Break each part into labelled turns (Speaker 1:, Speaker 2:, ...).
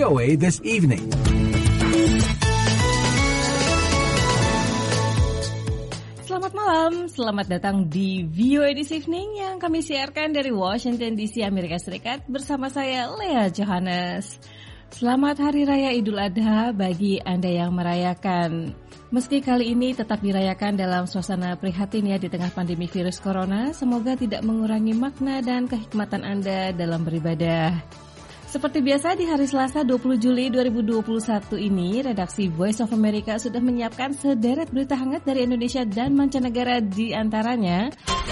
Speaker 1: VOA This Evening.
Speaker 2: Selamat malam, selamat datang di VOA This Evening yang kami siarkan dari Washington DC, Amerika Serikat bersama saya, Lea Johannes. Selamat Hari Raya Idul Adha bagi Anda yang merayakan. Meski kali ini tetap dirayakan dalam suasana prihatin ya di tengah pandemi virus corona, semoga tidak mengurangi makna dan kehikmatan Anda dalam beribadah. Seperti biasa di hari Selasa 20 Juli 2021 ini, redaksi Voice of America sudah menyiapkan sederet berita hangat dari Indonesia dan mancanegara, di antaranya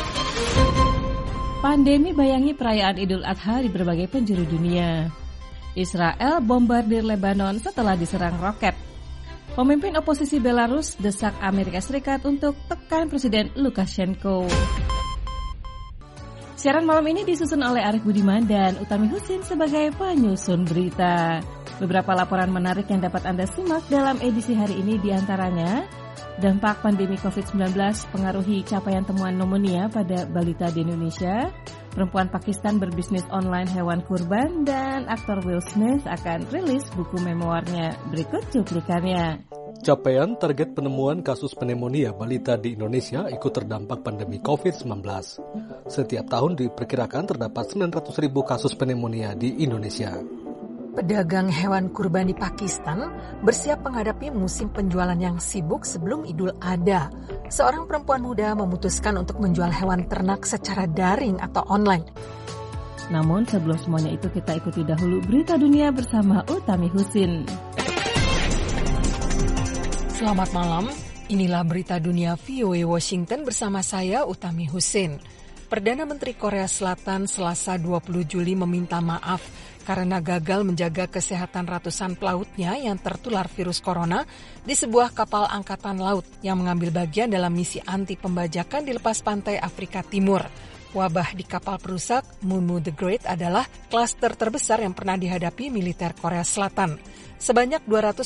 Speaker 2: pandemi bayangi perayaan Idul Adha di berbagai penjuru dunia. Israel bombardir Lebanon setelah diserang roket. Pemimpin oposisi Belarus desak Amerika Serikat untuk tekan Presiden Lukashenko. Siaran malam ini disusun oleh Arif Budiman dan Utami Husin sebagai penyusun berita. Beberapa laporan menarik yang dapat Anda simak dalam edisi hari ini diantaranya: dampak pandemi COVID-19 pengaruhi capaian temuan pneumonia pada balita di Indonesia, perempuan Pakistan berbisnis online hewan kurban, dan aktor Will Smith akan rilis buku memoarnya. Berikut cuplikannya.
Speaker 3: Capaian target penemuan kasus pneumonia balita di Indonesia ikut terdampak pandemi COVID-19. Setiap tahun diperkirakan terdapat 900.000 kasus pneumonia di Indonesia.
Speaker 4: Pedagang hewan kurban di Pakistan bersiap menghadapi musim penjualan yang sibuk sebelum Idul Adha. Seorang perempuan muda memutuskan untuk menjual hewan ternak secara daring atau online.
Speaker 2: Namun sebelum semuanya itu, kita ikuti dahulu berita dunia bersama Utami Husin.
Speaker 4: Selamat malam, inilah berita dunia VOA Washington bersama saya Utami Husin. Perdana Menteri Korea Selatan Selasa 20 Juli meminta maaf karena gagal menjaga kesehatan ratusan pelautnya yang tertular virus corona di sebuah kapal angkatan laut yang mengambil bagian dalam misi anti pembajakan di lepas pantai Afrika Timur. Wabah di kapal perusak Munmu the Great adalah klaster terbesar yang pernah dihadapi militer Korea Selatan. Sebanyak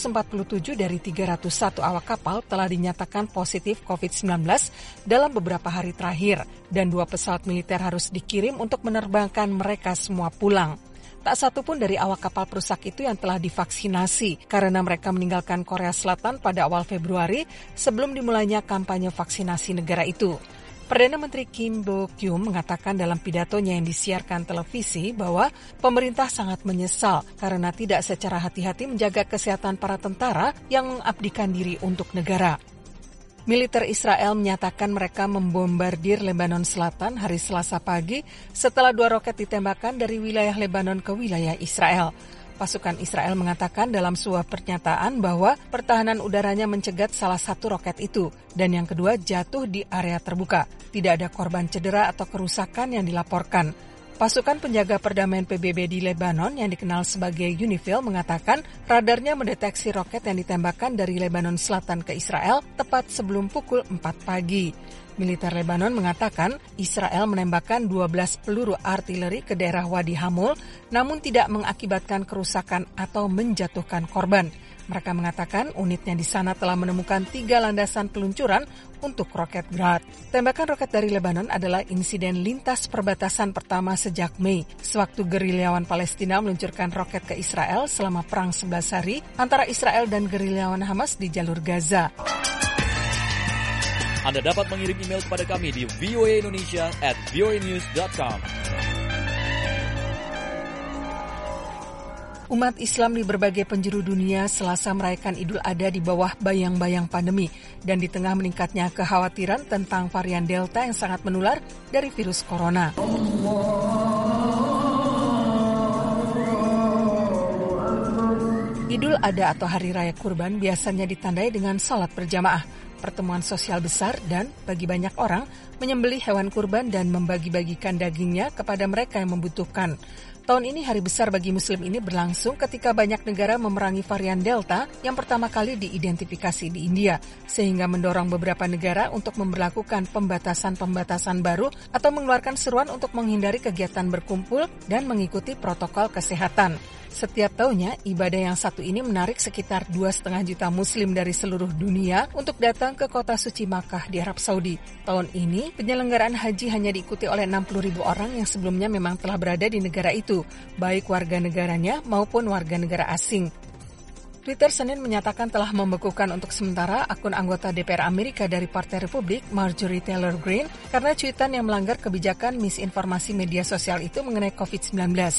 Speaker 4: 247 dari 301 awak kapal telah dinyatakan positif COVID-19 dalam beberapa hari terakhir, dan 2 pesawat militer harus dikirim untuk menerbangkan mereka semua pulang. Tak satu pun dari awak kapal perusak itu yang telah divaksinasi karena mereka meninggalkan Korea Selatan pada awal Februari sebelum dimulainya kampanye vaksinasi negara itu. Perdana Menteri Kim Bo-kyum mengatakan dalam pidatonya yang disiarkan televisi bahwa pemerintah sangat menyesal karena tidak secara hati-hati menjaga kesehatan para tentara yang mengabdikan diri untuk negara. Militer Israel menyatakan mereka membombardir Lebanon Selatan hari Selasa pagi setelah 2 roket ditembakkan dari wilayah Lebanon ke wilayah Israel. Pasukan Israel mengatakan dalam sebuah pernyataan bahwa pertahanan udaranya mencegat salah satu roket itu, dan yang kedua jatuh di area terbuka. Tidak ada korban cedera atau kerusakan yang dilaporkan. Pasukan penjaga perdamaian PBB di Lebanon yang dikenal sebagai UNIFIL mengatakan radarnya mendeteksi roket yang ditembakkan dari Lebanon Selatan ke Israel tepat sebelum pukul 4 pagi. Militer Lebanon mengatakan Israel menembakkan 12 peluru artileri ke daerah Wadi Hamul, namun tidak mengakibatkan kerusakan atau menjatuhkan korban. Mereka mengatakan unitnya di sana telah menemukan 3 landasan peluncuran untuk roket Grad. Tembakan roket dari Lebanon adalah insiden lintas perbatasan pertama sejak Mei, sewaktu gerilyawan Palestina meluncurkan roket ke Israel selama perang 11 hari antara Israel dan gerilyawan Hamas di jalur Gaza.
Speaker 5: Anda dapat mengirim email kepada kami di voaindonesia@voanews.com.
Speaker 4: Umat Islam di berbagai penjuru dunia Selasa merayakan Idul Adha di bawah bayang-bayang pandemi dan di tengah meningkatnya kekhawatiran tentang varian Delta yang sangat menular dari virus corona. Idul Adha atau Hari Raya Kurban biasanya ditandai dengan salat berjamaah, pertemuan sosial besar, dan bagi banyak orang menyembelih hewan kurban dan membagi-bagikan dagingnya kepada mereka yang membutuhkan. Tahun ini hari besar bagi Muslim ini berlangsung ketika banyak negara memerangi varian Delta yang pertama kali diidentifikasi di India, sehingga mendorong beberapa negara untuk memberlakukan pembatasan-pembatasan baru atau mengeluarkan seruan untuk menghindari kegiatan berkumpul dan mengikuti protokol kesehatan. Setiap tahunnya, ibadah yang satu ini menarik sekitar 2,5 juta Muslim dari seluruh dunia untuk datang datang ke kota suci Makkah di Arab Saudi. Tahun ini, penyelenggaraan haji hanya diikuti oleh 60.000 orang yang sebelumnya memang telah berada di negara itu, baik warga negaranya maupun warga negara asing. Twitter Senin menyatakan telah membekukan untuk sementara akun anggota DPR Amerika dari Partai Republik, Marjorie Taylor Greene, karena cuitan yang melanggar kebijakan misinformasi media sosial itu mengenai COVID-19.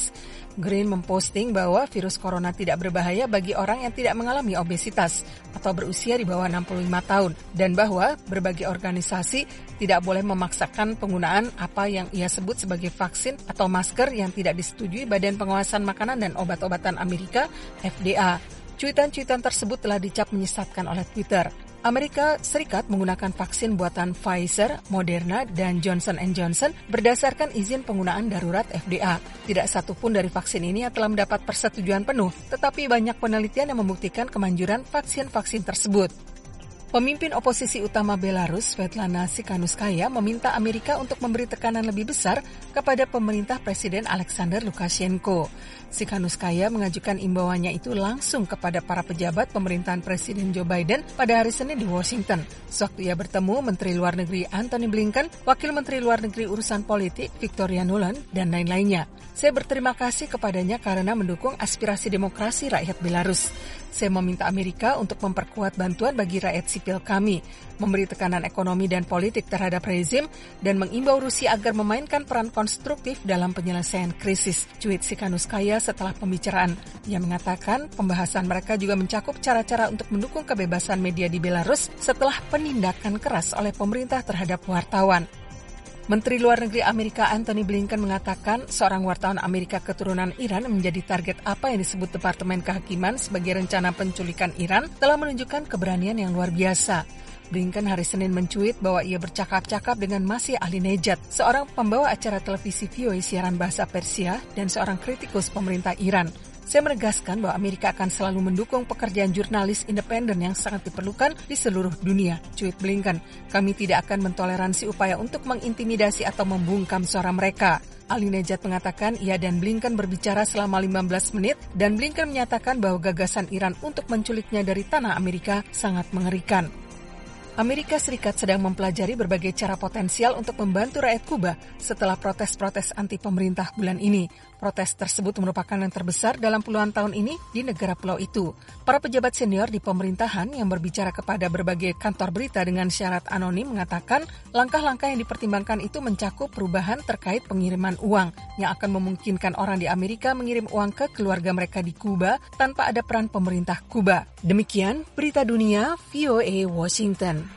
Speaker 4: Greene memposting bahwa virus corona tidak berbahaya bagi orang yang tidak mengalami obesitas atau berusia di bawah 65 tahun, dan bahwa berbagai organisasi tidak boleh memaksakan penggunaan apa yang ia sebut sebagai vaksin atau masker yang tidak disetujui Badan Pengawasan Makanan dan Obat-obatan Amerika, FDA. Cuitan-cuitan tersebut telah dicap menyesatkan oleh Twitter. Amerika Serikat menggunakan vaksin buatan Pfizer, Moderna, dan Johnson & Johnson berdasarkan izin penggunaan darurat FDA. Tidak satu pun dari vaksin ini yang telah mendapat persetujuan penuh, tetapi banyak penelitian yang membuktikan kemanjuran vaksin-vaksin tersebut. Pemimpin oposisi utama Belarus, Svetlana Tsikhanouskaya, meminta Amerika untuk memberi tekanan lebih besar kepada pemerintah Presiden Alexander Lukashenko. Tsikhanouskaya mengajukan imbauannya itu langsung kepada para pejabat pemerintahan Presiden Joe Biden pada hari Senin di Washington. Sewaktu ia bertemu Menteri Luar Negeri Antony Blinken, Wakil Menteri Luar Negeri Urusan Politik Victoria Nuland, dan lain-lainnya. Saya berterima kasih kepadanya karena mendukung aspirasi demokrasi rakyat Belarus. Saya meminta Amerika untuk memperkuat bantuan bagi rakyat sipil kami, memberi tekanan ekonomi dan politik terhadap rezim, dan mengimbau Rusia agar memainkan peran konstruktif dalam penyelesaian krisis. Cuit Tsikhanouskaya setelah pembicaraan. Ia mengatakan pembahasan mereka juga mencakup cara-cara untuk mendukung kebebasan media di Belarus setelah penindakan keras oleh pemerintah terhadap wartawan. Menteri Luar Negeri Amerika Antony Blinken mengatakan seorang wartawan Amerika keturunan Iran menjadi target apa yang disebut Departemen Kehakiman sebagai rencana penculikan Iran telah menunjukkan keberanian yang luar biasa. Blinken hari Senin mencuit bahwa ia bercakap-cakap dengan Masih Ahlinejad, seorang pembawa acara televisi VOA siaran bahasa Persia dan seorang kritikus pemerintah Iran. Saya menegaskan bahwa Amerika akan selalu mendukung pekerjaan jurnalis independen yang sangat diperlukan di seluruh dunia, cuit Blinken. Kami tidak akan mentoleransi upaya untuk mengintimidasi atau membungkam suara mereka. Ahlinejad mengatakan ia dan Blinken berbicara selama 15 menit dan Blinken menyatakan bahwa gagasan Iran untuk menculiknya dari tanah Amerika sangat mengerikan. Amerika Serikat sedang mempelajari berbagai cara potensial untuk membantu rakyat Kuba setelah protes-protes anti pemerintah bulan ini. Protes tersebut merupakan yang terbesar dalam puluhan tahun ini di negara pulau itu. Para pejabat senior di pemerintahan yang berbicara kepada berbagai kantor berita dengan syarat anonim mengatakan langkah-langkah yang dipertimbangkan itu mencakup perubahan terkait pengiriman uang yang akan memungkinkan orang di Amerika mengirim uang ke keluarga mereka di Kuba tanpa ada peran pemerintah Kuba. Demikian Berita Dunia VOA Washington.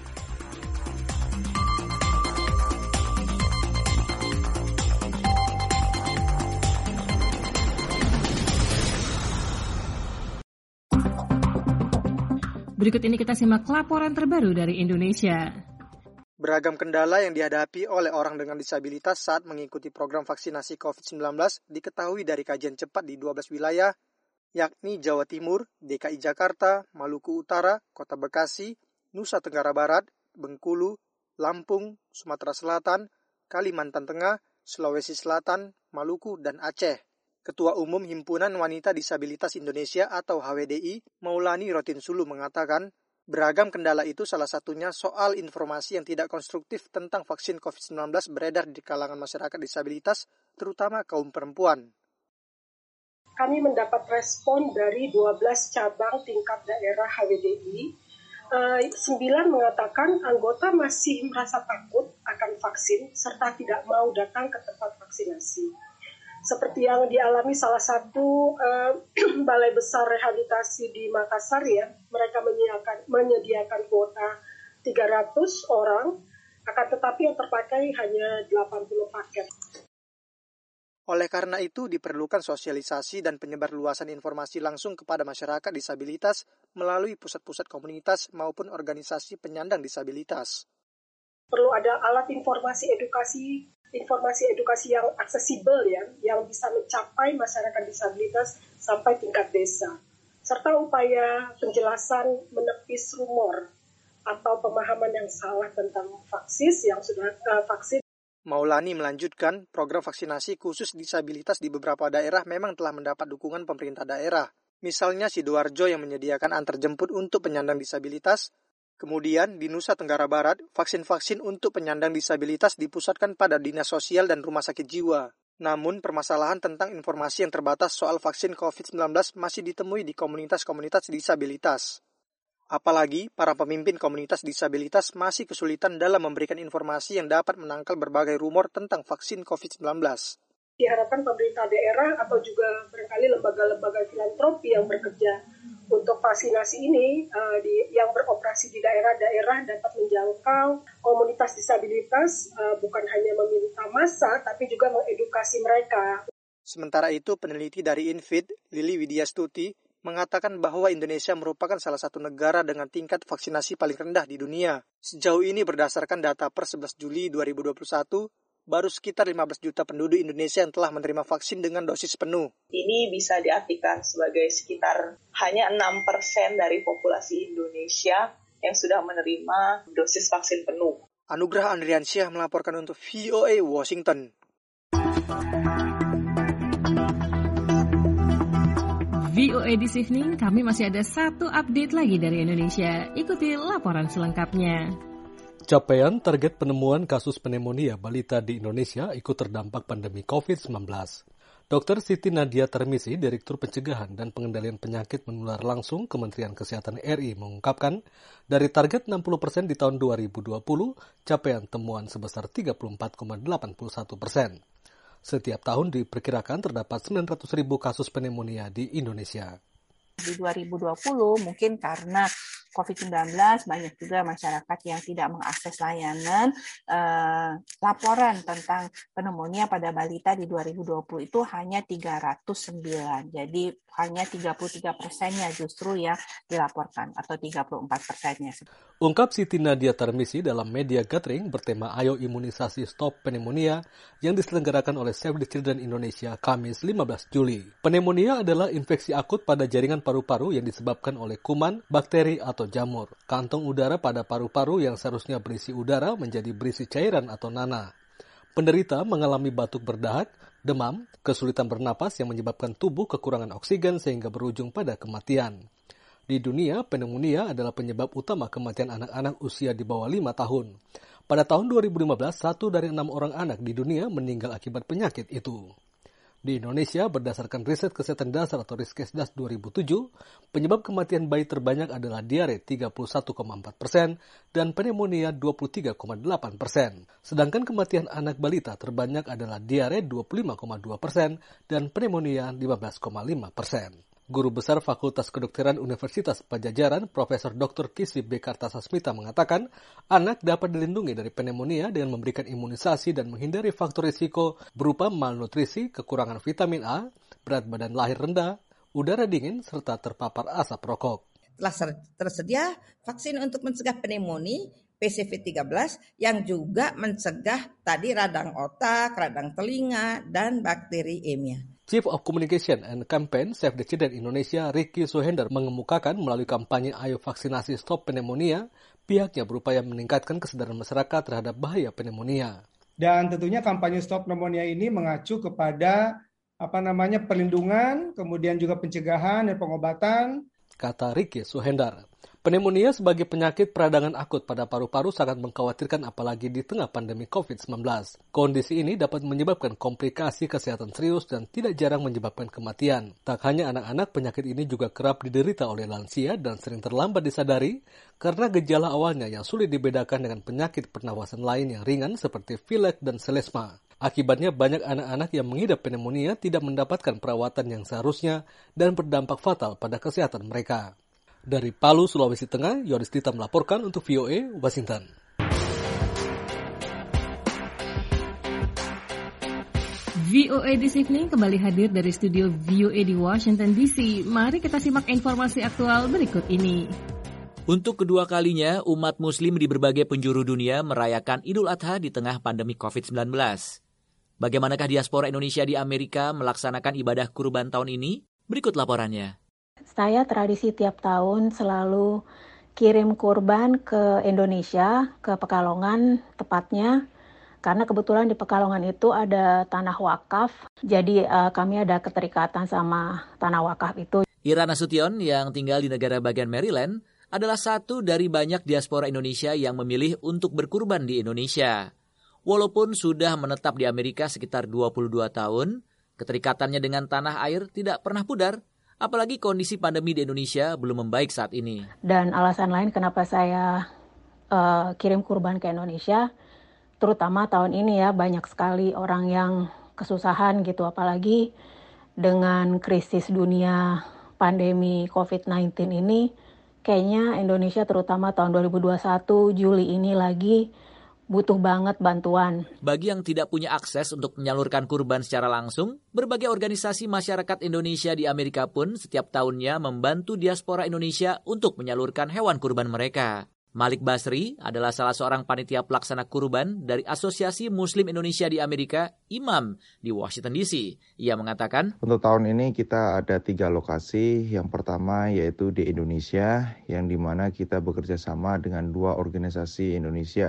Speaker 2: Berikut ini kita simak laporan terbaru dari Indonesia.
Speaker 1: Beragam kendala yang dihadapi oleh orang dengan disabilitas saat mengikuti program vaksinasi COVID-19 diketahui dari kajian cepat di 12 wilayah, yakni Jawa Timur, DKI Jakarta, Maluku Utara, Kota Bekasi, Nusa Tenggara Barat, Bengkulu, Lampung, Sumatera Selatan, Kalimantan Tengah, Sulawesi Selatan, Maluku, dan Aceh. Ketua Umum Himpunan Wanita Disabilitas Indonesia atau HWDI, Maulani Rotinsulu mengatakan, beragam kendala itu salah satunya soal informasi yang tidak konstruktif tentang vaksin COVID-19 beredar di kalangan masyarakat disabilitas, terutama kaum perempuan.
Speaker 6: Kami mendapat respon dari 12 cabang tingkat daerah HWDI. 9 mengatakan anggota masih merasa takut akan vaksin serta tidak mau datang ke tempat vaksinasi. Seperti yang dialami salah satu balai besar rehabilitasi di Makassar ya, mereka menyediakan kuota 300 orang, akan tetapi yang terpakai hanya 80 paket.
Speaker 1: Oleh karena itu diperlukan sosialisasi dan penyebarluasan informasi langsung kepada masyarakat disabilitas melalui pusat-pusat komunitas maupun organisasi penyandang disabilitas.
Speaker 6: Perlu ada alat informasi edukasi yang aksesibel ya, yang bisa mencapai masyarakat disabilitas sampai tingkat desa, serta upaya penjelasan menepis rumor atau pemahaman yang salah tentang vaksin.
Speaker 1: Maulani melanjutkan, program vaksinasi khusus disabilitas di beberapa daerah memang telah mendapat dukungan pemerintah daerah. Misalnya Sidoarjo yang menyediakan antar jemput untuk penyandang disabilitas, Kemudian, di Nusa Tenggara Barat, vaksin-vaksin untuk penyandang disabilitas dipusatkan pada Dinas Sosial dan Rumah Sakit Jiwa. Namun, permasalahan tentang informasi yang terbatas soal vaksin COVID-19 masih ditemui di komunitas-komunitas disabilitas. Apalagi, para pemimpin komunitas disabilitas masih kesulitan dalam memberikan informasi yang dapat menangkal berbagai rumor tentang vaksin COVID-19.
Speaker 6: Diharapkan pemerintah daerah atau juga barangkali lembaga-lembaga filantropi yang bekerja untuk vaksinasi ini yang beroperasi di daerah-daerah dapat menjangkau komunitas disabilitas, bukan hanya meminta massa, tapi juga mengedukasi mereka.
Speaker 1: Sementara itu, peneliti dari Infid, Lili Widyastuti, mengatakan bahwa Indonesia merupakan salah satu negara dengan tingkat vaksinasi paling rendah di dunia. Sejauh ini berdasarkan data per 11 Juli 2021, baru sekitar 15 juta penduduk Indonesia yang telah menerima vaksin dengan dosis penuh.
Speaker 7: Ini bisa diartikan sebagai sekitar hanya 6% dari populasi Indonesia yang sudah menerima dosis vaksin penuh.
Speaker 1: Anugrah Andriansyah melaporkan untuk VOA Washington.
Speaker 2: VOA This Evening, kami masih ada satu update lagi dari Indonesia. Ikuti laporan selengkapnya.
Speaker 3: Capaian target penemuan kasus pneumonia balita di Indonesia ikut terdampak pandemi COVID-19. Dr. Siti Nadia Tarmizi, Direktur Pencegahan dan Pengendalian Penyakit Menular Langsung Kementerian Kesehatan RI mengungkapkan, dari target 60% di tahun 2020, capaian temuan sebesar 34,81%. Setiap tahun diperkirakan terdapat 900.000 kasus pneumonia di Indonesia.
Speaker 8: Di 2020 mungkin karena COVID-19 banyak juga masyarakat yang tidak mengakses layanan. Laporan tentang pneumonia pada balita di 2020 itu hanya 309. Jadi hanya 33%-nya justru yang dilaporkan atau 34%-nya.
Speaker 3: Ungkap Siti Nadia Tarmizi dalam media gathering bertema Ayo Imunisasi Stop Pneumonia yang diselenggarakan oleh Save the Children Indonesia Kamis 15 Juli. Pneumonia adalah infeksi akut pada jaringan paru-paru yang disebabkan oleh kuman, bakteri, atau jamur. Kantong udara pada paru-paru yang seharusnya berisi udara menjadi berisi cairan atau nanah. Penderita mengalami batuk berdahak, demam, kesulitan bernapas yang menyebabkan tubuh kekurangan oksigen sehingga berujung pada kematian. Di dunia, pneumonia adalah penyebab utama kematian anak-anak usia di bawah 5 tahun. Pada tahun 2015, 1 dari 6 orang anak di dunia meninggal akibat penyakit itu. Di Indonesia, berdasarkan riset kesehatan dasar atau Riskesdas 2007, penyebab kematian bayi terbanyak adalah diare 31,4% dan pneumonia 23,8%. Sedangkan kematian anak balita terbanyak adalah diare 25,2% dan pneumonia 15,5%. Guru Besar Fakultas Kedokteran Universitas Padjadjaran, Profesor Dr. Kisi B. Kartasasmita mengatakan, anak dapat dilindungi dari pneumonia dengan memberikan imunisasi dan menghindari faktor risiko berupa malnutrisi, kekurangan vitamin A, berat badan lahir rendah, udara dingin, serta terpapar asap rokok.
Speaker 9: Telah tersedia vaksin untuk mencegah pneumonia PCV13 yang juga mencegah tadi radang otak, radang telinga, dan bakteri EMIA.
Speaker 3: Chief of Communication and Campaign Save the Children Indonesia, Ricky Suhender, mengemukakan melalui kampanye Ayo Vaksinasi Stop Pneumonia, pihaknya berupaya meningkatkan kesadaran masyarakat terhadap bahaya pneumonia.
Speaker 10: Dan tentunya kampanye Stop Pneumonia ini mengacu kepada perlindungan, kemudian juga pencegahan dan pengobatan.
Speaker 3: Kata Ricky Suhender. Pneumonia sebagai penyakit peradangan akut pada paru-paru sangat mengkhawatirkan apalagi di tengah pandemi COVID-19. Kondisi ini dapat menyebabkan komplikasi kesehatan serius dan tidak jarang menyebabkan kematian. Tak hanya anak-anak, penyakit ini juga kerap diderita oleh lansia dan sering terlambat disadari karena gejala awalnya yang sulit dibedakan dengan penyakit pernafasan lain yang ringan seperti pilek dan selesma. Akibatnya banyak anak-anak yang mengidap pneumonia tidak mendapatkan perawatan yang seharusnya dan berdampak fatal pada kesehatan mereka. Dari Palu, Sulawesi Tengah, Yoris Dita melaporkan untuk VOA Washington.
Speaker 2: VOA This Evening kembali hadir dari studio VOA di Washington DC. Mari kita simak informasi aktual berikut ini.
Speaker 5: Untuk kedua kalinya, umat muslim di berbagai penjuru dunia merayakan Idul Adha di tengah pandemi COVID-19. Bagaimanakah diaspora Indonesia di Amerika melaksanakan ibadah kurban tahun ini? Berikut laporannya.
Speaker 11: Saya tradisi tiap tahun selalu kirim kurban ke Indonesia, ke Pekalongan tepatnya, karena kebetulan di Pekalongan itu ada tanah wakaf, jadi kami ada keterikatan sama tanah wakaf itu.
Speaker 5: Ira Nasution yang tinggal di negara bagian Maryland adalah satu dari banyak diaspora Indonesia yang memilih untuk berkurban di Indonesia. Walaupun sudah menetap di Amerika sekitar 22 tahun, keterikatannya dengan tanah air tidak pernah pudar, apalagi kondisi pandemi di Indonesia belum membaik saat ini.
Speaker 11: Dan alasan lain kenapa saya kirim kurban ke Indonesia, terutama tahun ini ya, banyak sekali orang yang kesusahan gitu, apalagi dengan krisis dunia pandemi COVID-19 ini, kayaknya Indonesia terutama tahun 2021 Juli ini lagi butuh banget bantuan.
Speaker 5: Bagi yang tidak punya akses untuk menyalurkan kurban secara langsung, berbagai organisasi masyarakat Indonesia di Amerika pun setiap tahunnya membantu diaspora Indonesia untuk menyalurkan hewan kurban mereka. Malik Basri adalah salah seorang panitia pelaksana kurban dari Asosiasi Muslim Indonesia di Amerika, Imam, di Washington DC. Ia mengatakan,
Speaker 12: untuk tahun ini kita ada 3 lokasi. Yang pertama yaitu di Indonesia, yang dimana kita bekerja sama dengan 2 organisasi Indonesia,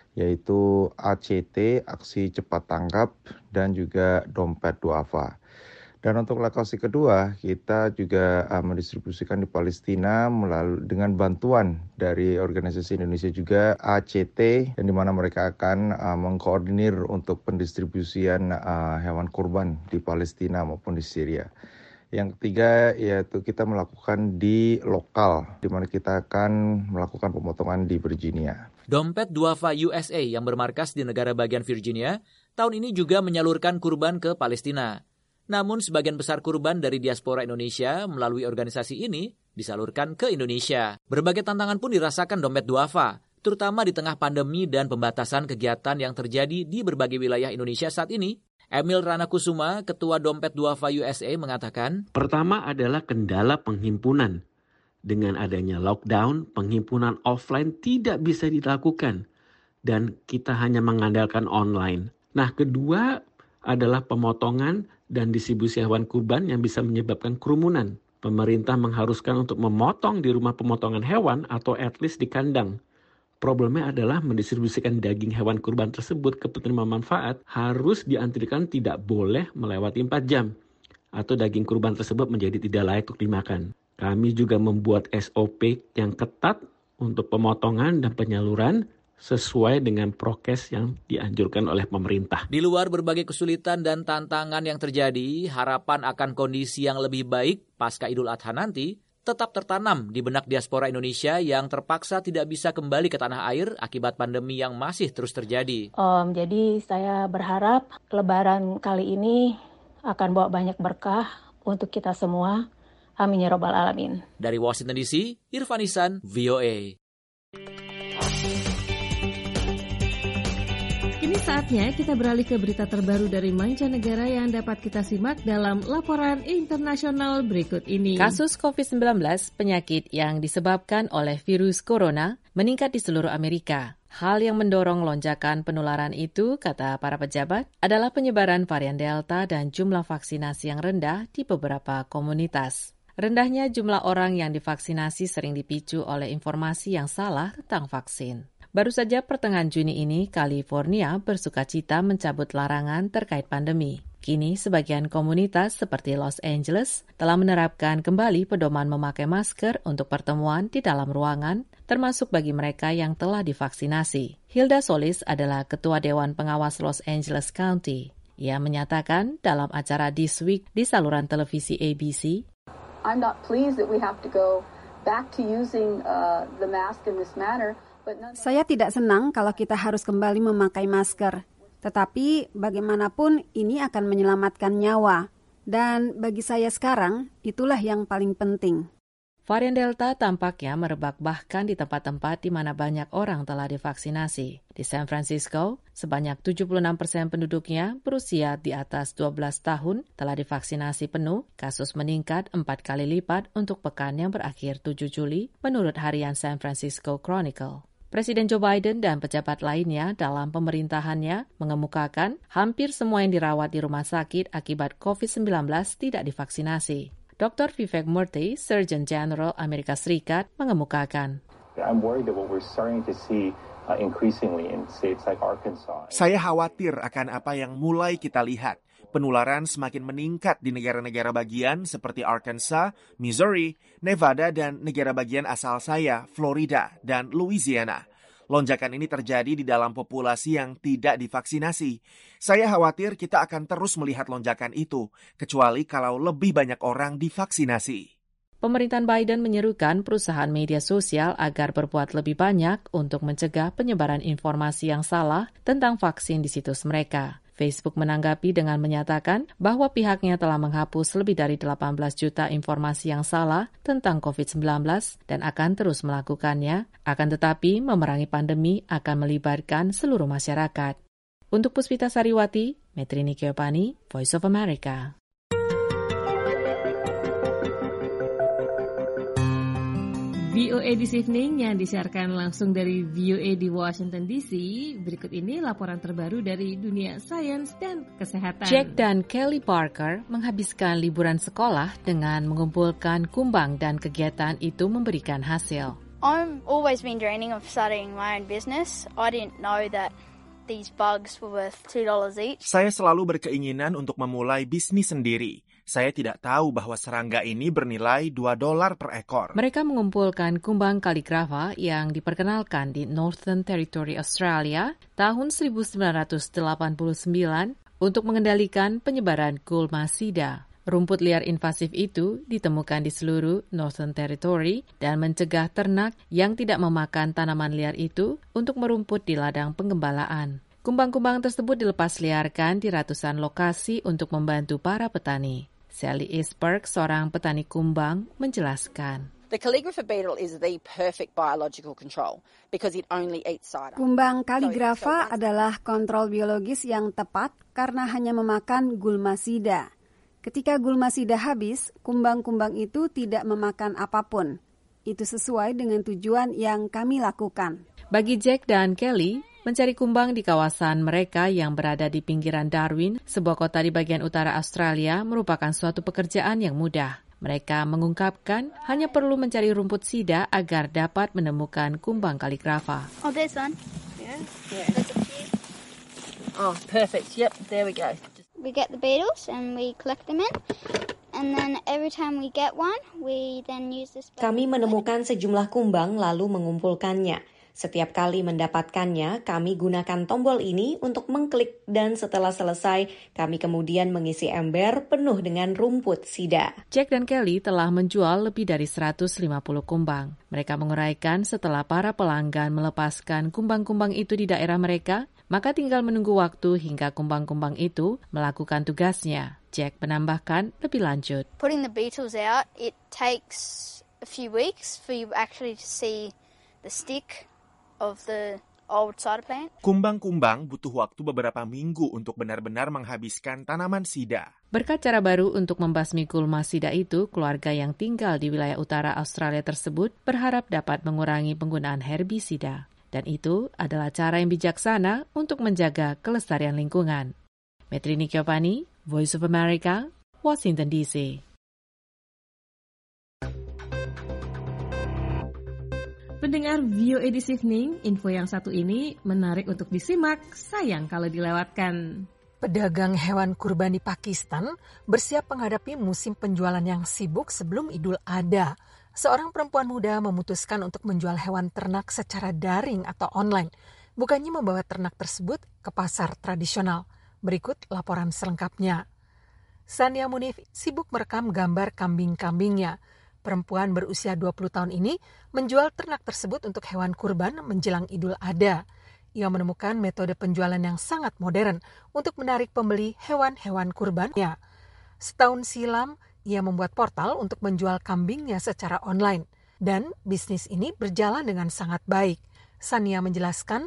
Speaker 12: yaitu ACT, Aksi Cepat Tanggap, dan juga Dompet Duafa. Dan untuk lokasi kedua, kita juga mendistribusikan di Palestina melalui dengan bantuan dari organisasi Indonesia juga, ACT, yang dimana mereka akan mengkoordinir untuk pendistribusian hewan kurban di Palestina maupun di Syria. Yang ketiga yaitu kita melakukan di lokal, di mana kita akan melakukan pemotongan di Virginia.
Speaker 5: Dompet Duafa USA yang bermarkas di negara bagian Virginia, tahun ini juga menyalurkan kurban ke Palestina. Namun sebagian besar kurban dari diaspora Indonesia melalui organisasi ini disalurkan ke Indonesia. Berbagai tantangan pun dirasakan Dompet Duafa, terutama di tengah pandemi dan pembatasan kegiatan yang terjadi di berbagai wilayah Indonesia saat ini. Emil Ranakusuma, Ketua Dompet Duafa USA, mengatakan,
Speaker 13: pertama adalah kendala penghimpunan. Dengan adanya lockdown, penghimpunan offline tidak bisa dilakukan dan kita hanya mengandalkan online. Nah, kedua adalah pemotongan dan distribusi hewan kurban yang bisa menyebabkan kerumunan. Pemerintah mengharuskan untuk memotong di rumah pemotongan hewan atau at least di kandang. Problemnya adalah mendistribusikan daging hewan kurban tersebut ke penerima manfaat harus diantrikan tidak boleh melewati 4 jam. Atau daging kurban tersebut menjadi tidak layak untuk dimakan. Kami juga membuat SOP yang ketat untuk pemotongan dan penyaluran sesuai dengan prokes yang dianjurkan oleh pemerintah.
Speaker 5: Di luar berbagai kesulitan dan tantangan yang terjadi, harapan akan kondisi yang lebih baik pasca Idul Adha nanti tetap tertanam di benak diaspora Indonesia yang terpaksa tidak bisa kembali ke tanah air akibat pandemi yang masih terus terjadi.
Speaker 11: Jadi saya berharap Lebaran kali ini akan bawa banyak berkah untuk kita semua. Amin ya Rabbal Alamin.
Speaker 5: Dari Washington DC, Irfan Ihsan, VOA.
Speaker 2: Kini saatnya kita beralih ke berita terbaru dari mancanegara yang dapat kita simak dalam laporan internasional berikut ini.
Speaker 14: Kasus COVID-19, penyakit yang disebabkan oleh virus corona, meningkat di seluruh Amerika. Hal yang mendorong lonjakan penularan itu, kata para pejabat, adalah penyebaran varian Delta dan jumlah vaksinasi yang rendah di beberapa komunitas. Rendahnya jumlah orang yang divaksinasi sering dipicu oleh informasi yang salah tentang vaksin. Baru saja pertengahan Juni ini, California bersukacita mencabut larangan terkait pandemi. Kini, sebagian komunitas seperti Los Angeles telah menerapkan kembali pedoman memakai masker untuk pertemuan di dalam ruangan, termasuk bagi mereka yang telah divaksinasi. Hilda Solis adalah Ketua Dewan Pengawas Los Angeles County. Ia menyatakan dalam acara This Week di saluran televisi ABC,
Speaker 15: I'm not pleased that we have to go back to using the mask in this manner.
Speaker 16: Saya tidak senang kalau kita harus kembali memakai masker. Tetapi bagaimanapun ini akan menyelamatkan nyawa. Dan bagi saya sekarang, itulah yang paling penting.
Speaker 14: Varian Delta tampaknya merebak bahkan di tempat-tempat di mana banyak orang telah divaksinasi. Di San Francisco, sebanyak 76% penduduknya berusia di atas 12 tahun telah divaksinasi penuh. Kasus meningkat 4 kali lipat untuk pekan yang berakhir 7 Juli, menurut harian San Francisco Chronicle. Presiden Joe Biden dan pejabat lainnya dalam pemerintahannya mengemukakan hampir semua yang dirawat di rumah sakit akibat COVID-19 tidak divaksinasi. Dr. Vivek Murthy, Surgeon General Amerika Serikat, mengemukakan.
Speaker 17: Saya khawatir akan apa yang mulai kita lihat. Penularan semakin meningkat di negara-negara bagian seperti Arkansas, Missouri, Nevada, dan negara bagian asal saya, Florida dan Louisiana. Lonjakan ini terjadi di dalam populasi yang tidak divaksinasi. Saya khawatir kita akan terus melihat lonjakan itu, kecuali kalau lebih banyak orang divaksinasi.
Speaker 14: Pemerintahan Biden menyerukan perusahaan media sosial agar berbuat lebih banyak untuk mencegah penyebaran informasi yang salah tentang vaksin di situs mereka. Facebook menanggapi dengan menyatakan bahwa pihaknya telah menghapus lebih dari 18 juta informasi yang salah tentang COVID-19 dan akan terus melakukannya, akan tetapi memerangi pandemi akan melibatkan seluruh masyarakat. Untuk Puspita Sariwati, Metrini Keopani, Voice of America.
Speaker 2: VOA This Evening yang disiarkan langsung dari VOA di Washington DC. Berikut ini laporan terbaru dari dunia sains dan kesehatan.
Speaker 14: Jack dan Kelly Parker menghabiskan liburan sekolah dengan mengumpulkan kumbang dan kegiatan itu memberikan hasil.
Speaker 18: I've always been dreaming of starting my own business. I didn't know that these bugs were worth $2 each.
Speaker 17: Saya selalu berkeinginan untuk memulai bisnis sendiri. Saya tidak tahu bahwa serangga ini bernilai $2 per ekor.
Speaker 14: Mereka mengumpulkan kumbang kaligrafa yang diperkenalkan di Northern Territory Australia tahun 1989 untuk mengendalikan penyebaran gulma sida. Rumput liar invasif itu ditemukan di seluruh Northern Territory dan mencegah ternak yang tidak memakan tanaman liar itu untuk merumput di ladang penggembalaan. Kumbang-kumbang tersebut dilepas liarkan di ratusan lokasi untuk membantu para petani. Sally Isberg, seorang petani kumbang, menjelaskan.
Speaker 19: The calligrapher beetle is the perfect biological control because it only eats cider.
Speaker 16: Kumbang kaligrafa adalah kontrol biologis yang tepat karena hanya memakan gulma sida. Ketika gulma sida habis, kumbang-kumbang itu tidak memakan apapun. Itu sesuai dengan tujuan yang kami lakukan.
Speaker 14: Bagi Jack dan Kelly, mencari kumbang di kawasan mereka yang berada di pinggiran Darwin, sebuah kota di bagian utara Australia, merupakan suatu pekerjaan yang mudah. Mereka mengungkapkan hanya perlu mencari rumput sida agar dapat menemukan kumbang kaligrafa.
Speaker 18: Oh, there's one.
Speaker 19: Yeah.
Speaker 18: There's a few.
Speaker 19: Oh, perfect. Yep, there we go.
Speaker 18: We get the beetles and we collect them in. And then every time we get one, we then use this.
Speaker 20: Kami menemukan sejumlah kumbang lalu mengumpulkannya. Setiap kali mendapatkannya, kami gunakan tombol ini untuk mengklik dan setelah selesai, kami kemudian mengisi ember penuh dengan rumput sida.
Speaker 14: Jack dan Kelly telah menjual lebih dari 150 kumbang. Mereka menguraikan setelah para pelanggan melepaskan kumbang-kumbang itu di daerah mereka, maka tinggal menunggu waktu hingga kumbang-kumbang itu melakukan tugasnya. Jack menambahkan lebih lanjut.
Speaker 18: Putting the beetles out, it takes a few weeks for you actually to see the stick of the old cider plant.
Speaker 17: Kumbang-kumbang butuh waktu beberapa minggu untuk benar-benar menghabiskan tanaman sida.
Speaker 14: Berkat cara baru untuk membasmi gulma sida itu, keluarga yang tinggal di wilayah utara Australia tersebut berharap dapat mengurangi penggunaan herbisida. Dan itu adalah cara yang bijaksana untuk menjaga kelestarian lingkungan. Metrini Keopani, Voice of America, Washington DC.
Speaker 2: Pendengar VOA This Evening, info yang satu ini menarik untuk disimak, sayang kalau dilewatkan.
Speaker 4: Pedagang hewan kurban di Pakistan bersiap menghadapi musim penjualan yang sibuk sebelum Idul Adha. Seorang perempuan muda memutuskan untuk menjual hewan ternak secara daring atau online, bukannya membawa ternak tersebut ke pasar tradisional. Berikut laporan selengkapnya. Sania Munif sibuk merekam gambar kambing-kambingnya. Perempuan berusia 20 tahun ini menjual ternak tersebut untuk hewan kurban menjelang Idul Adha. Ia menemukan metode penjualan yang sangat modern untuk menarik pembeli hewan-hewan kurbannya. Setahun silam, ia membuat portal untuk menjual kambingnya secara online. Dan bisnis ini berjalan dengan sangat baik. Sania menjelaskan,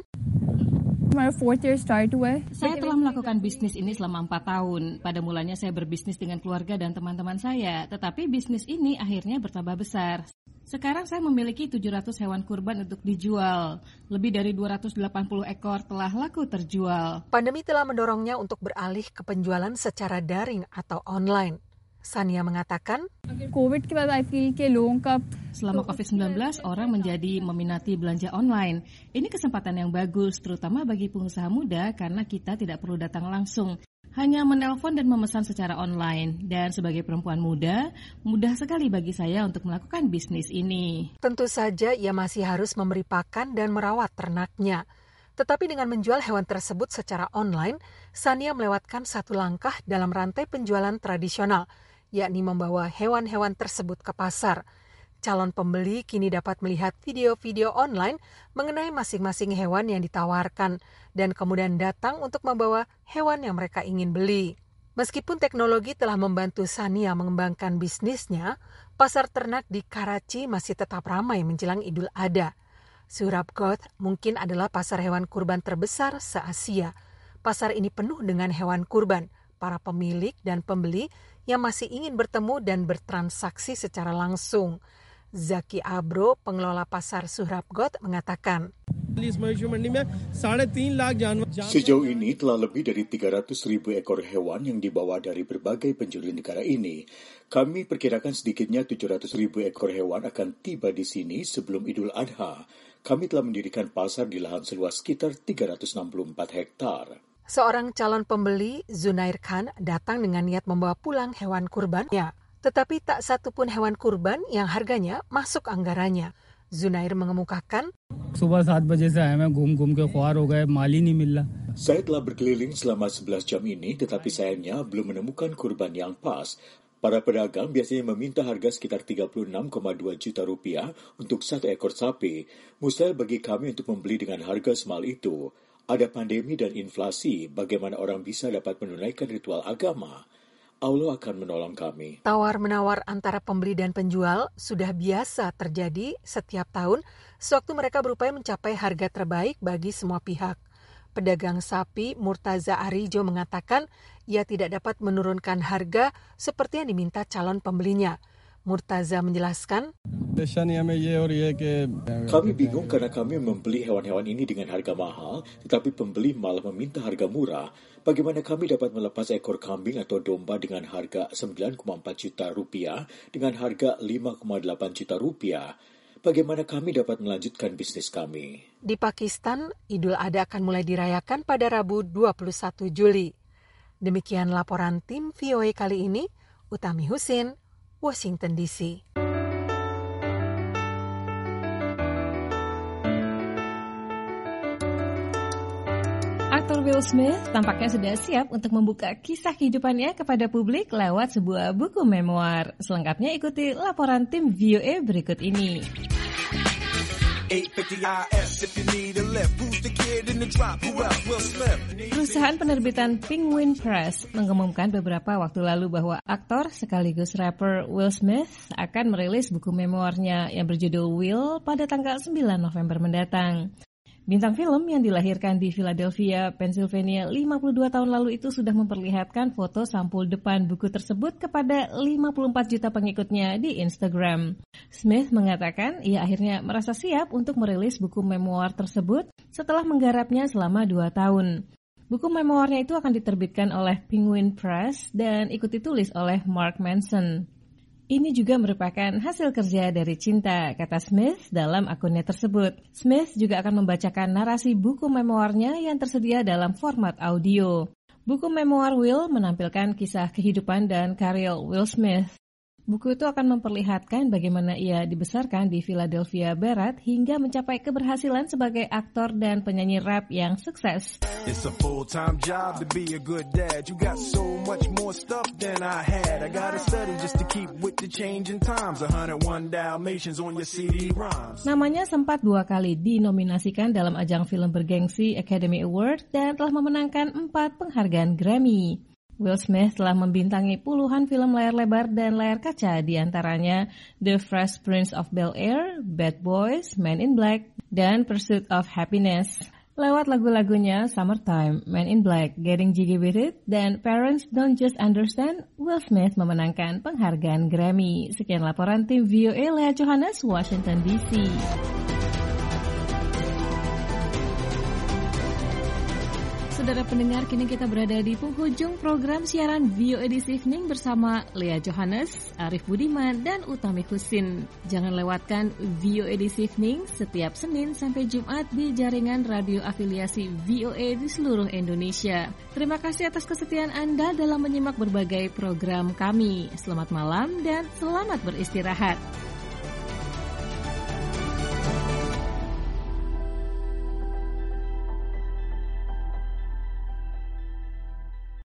Speaker 2: Saya telah melakukan bisnis ini selama 4 tahun. Pada mulanya saya berbisnis dengan keluarga dan teman-teman saya, tetapi bisnis ini akhirnya bertambah besar. Sekarang saya memiliki 700 hewan kurban untuk dijual. Lebih dari 280 ekor telah laku terjual.
Speaker 4: Pandemi telah mendorongnya untuk beralih ke penjualan secara daring atau online. Sania mengatakan,
Speaker 2: selama COVID-19, orang menjadi meminati belanja online. Ini kesempatan yang bagus, terutama bagi pengusaha muda karena kita tidak perlu datang langsung. hanya menelpon dan memesan secara online. Dan sebagai perempuan muda, mudah sekali bagi saya untuk melakukan bisnis ini.
Speaker 4: Tentu saja ia masih harus memberi pakan dan merawat ternaknya. Tetapi dengan menjual hewan tersebut secara online, Sania melewatkan satu langkah dalam rantai penjualan tradisional, yakni membawa hewan-hewan tersebut ke pasar. Calon pembeli kini dapat melihat video-video online mengenai masing-masing hewan yang ditawarkan dan kemudian datang untuk membawa hewan yang mereka ingin beli. Meskipun teknologi telah membantu Sania mengembangkan bisnisnya, pasar ternak di Karachi masih tetap ramai menjelang Idul Adha. Surabghat mungkin adalah pasar hewan kurban terbesar se-Asia. Pasar ini penuh dengan hewan kurban, para pemilik dan pembeli yang masih ingin bertemu dan bertransaksi secara langsung. Zaki Abro, pengelola pasar Surabghat, mengatakan,
Speaker 21: sejauh ini telah lebih dari 300.000 ekor hewan yang dibawa dari berbagai penjuru negara ini. Kami perkirakan sedikitnya 700.000 ekor hewan akan tiba di sini sebelum Idul Adha. Kami telah mendirikan pasar di lahan seluas sekitar 364 hektar.
Speaker 4: Seorang calon pembeli, Zunair Khan, datang dengan niat membawa pulang hewan kurbannya. Tetapi tak satu pun hewan kurban yang harganya masuk anggarannya. Zunair mengemukakan,
Speaker 21: saya telah berkeliling selama 11 jam ini, tetapi sayangnya belum menemukan kurban yang pas. Para pedagang biasanya meminta harga sekitar 36,2 juta rupiah untuk satu ekor sapi. Mustahil bagi kami untuk membeli dengan harga semahal itu. Ada pandemi dan inflasi, bagaimana orang bisa dapat menunaikan ritual agama? Allah akan menolong kami.
Speaker 4: Tawar-menawar antara pembeli dan penjual sudah biasa terjadi setiap tahun sewaktu mereka berupaya mencapai harga terbaik bagi semua pihak. Pedagang sapi Murtaza Arijo mengatakan ia tidak dapat menurunkan harga seperti yang diminta calon pembelinya. Murtaza menjelaskan,
Speaker 21: kami bingung karena kami membeli hewan-hewan ini dengan harga mahal, tetapi pembeli malah meminta harga murah. Bagaimana kami dapat melepas ekor kambing atau domba dengan harga 9,4 juta rupiah dengan harga 5,8 juta rupiah? Bagaimana kami dapat melanjutkan bisnis kami?
Speaker 4: Di Pakistan, Idul Adha akan mulai dirayakan pada Rabu 21 Juli. Demikian laporan tim VOA kali ini, Utami Husin, Washington DC.
Speaker 2: Aktor Will Smith tampaknya sudah siap untuk membuka kisah kehidupannya kepada publik lewat sebuah buku memoir. Selengkapnya ikuti laporan tim VOA berikut ini. Perusahaan penerbitan Penguin Press mengumumkan beberapa waktu lalu bahwa aktor sekaligus rapper Will Smith akan merilis buku memoirnya yang berjudul Will pada tanggal 9 November mendatang. Bintang film yang dilahirkan di Philadelphia, Pennsylvania 52 tahun lalu itu sudah memperlihatkan foto sampul depan buku tersebut kepada 54 juta pengikutnya di Instagram. Smith mengatakan ia akhirnya merasa siap untuk merilis buku memoir tersebut setelah menggarapnya selama 2 tahun. Buku memoirnya itu akan diterbitkan oleh Penguin Press dan ikut ditulis oleh Mark Manson. Ini juga merupakan hasil kerja dari cinta, kata Smith dalam akunnya tersebut. Smith juga akan membacakan narasi buku memoirnya yang tersedia dalam format audio. Buku memoir Will menampilkan kisah kehidupan dan karir Will Smith. Buku itu akan memperlihatkan bagaimana ia dibesarkan di Philadelphia Barat hingga mencapai keberhasilan sebagai aktor dan penyanyi rap yang sukses. It's a full-time job to be a good dad. You got so much more stuff than I had. I gotta study just to keep with the changing times. 101 Dalmatians on your CD-ROMs. Namanya sempat 2 kali dinominasikan dalam ajang film bergengsi Academy Award dan telah memenangkan 4 penghargaan Grammy. Will Smith telah membintangi puluhan film layar lebar dan layar kaca, di antaranya The Fresh Prince of Bel-Air, Bad Boys, Men in Black, dan Pursuit of Happiness. Lewat lagu-lagunya Summertime, Men in Black, Getting Jiggy With It, dan Parents Don't Just Understand, Will Smith memenangkan penghargaan Grammy. Sekian laporan tim VOA Lea Johannes, Washington DC. saudara pendengar, kini kita berada di penghujung program siaran VOA This Evening bersama Lea Johannes, Arif Budiman, dan Utami Husin. Jangan lewatkan VOA This Evening setiap Senin sampai Jumat di jaringan radio afiliasi VOA di seluruh Indonesia. Terima kasih atas kesetiaan Anda dalam menyimak berbagai program kami. Selamat malam dan selamat beristirahat.